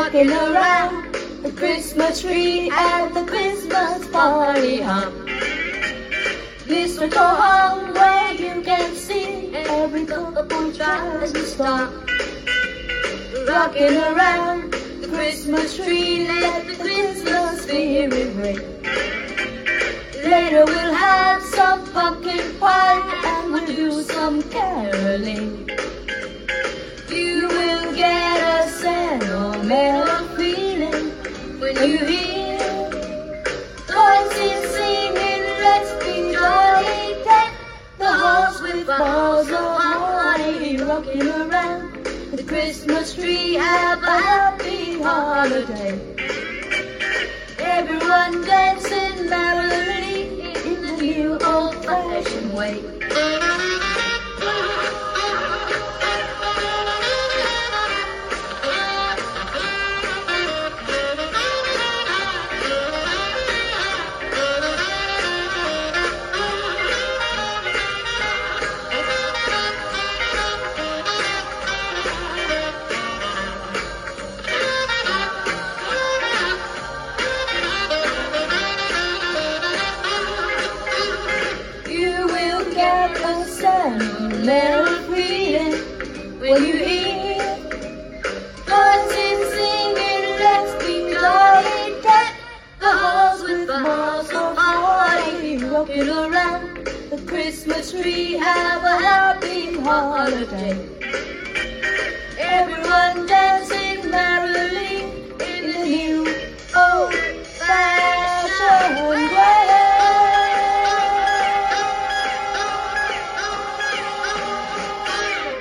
rocking around the Christmas tree at the Christmas party hop. Mistletoe hung where you can see every couple tries to stop. Rocking around the Christmas tree, let the Christmas spirit ring. Later we'll have some pumpkin pie and we'll do some caroling. You will get a sentimental feeling when you hear voices singing, let's be jolly, deck the halls with balls of holly. Rocking around the Christmas tree, have a happy holiday. Everyone dancing merrily in the new old-fashioned way. Sentimental feeling when you hear voices singing, let's be jolly, deck the halls with balls of holly. Rocking around the Christmas tree, have a happy holiday. Everyone dancing merrily.